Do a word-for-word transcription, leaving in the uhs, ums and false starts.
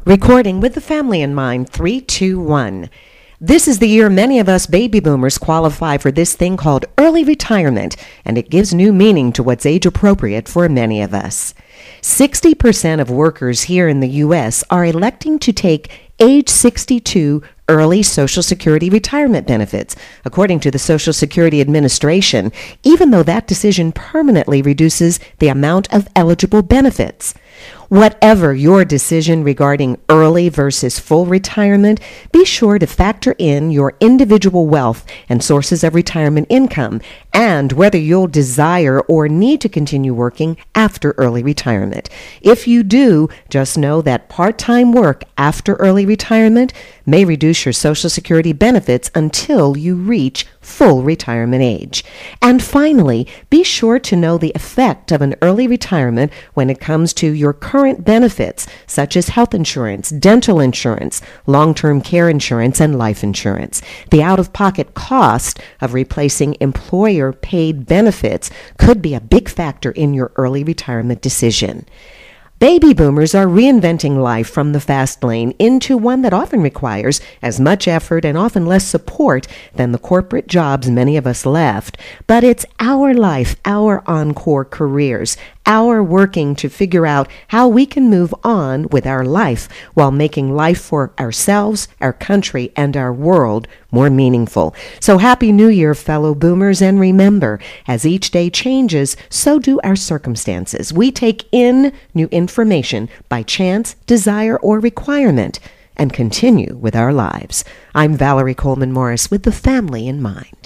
Recording with the family in mind, three, two, one. This is the year many of us baby boomers qualify for this thing called early retirement, and it gives new meaning to what's age appropriate for many of us. sixty percent of workers here in the U S are electing to take age sixty-two early Social Security retirement benefits, according to the Social Security Administration, even though that decision permanently reduces the amount of eligible benefits. Whatever your decision regarding early versus full retirement, be sure to factor in your individual wealth and sources of retirement income, and whether you'll desire or need to continue working after early retirement. If you do, just know that part-time work after early retirement may reduce your Social Security benefits until you reach full retirement age. And finally, be sure to know the effect of an early retirement when it comes to your current benefits, such as health insurance, dental insurance, long-term care insurance, and life insurance. The out-of-pocket cost of replacing employer-paid benefits could be a big factor in your early retirement decision. Baby boomers are reinventing life from the fast lane into one that often requires as much effort and often less support than the corporate jobs many of us left. But it's our life, our encore careers, our working to figure out how we can move on with our life while making life for ourselves, our country, and our world more meaningful. So happy New Year, fellow boomers, and remember, as each day changes, so do our circumstances. We take in new information by chance, desire, or requirement and continue with our lives. I'm Valerie Coleman Morris with the family in mind.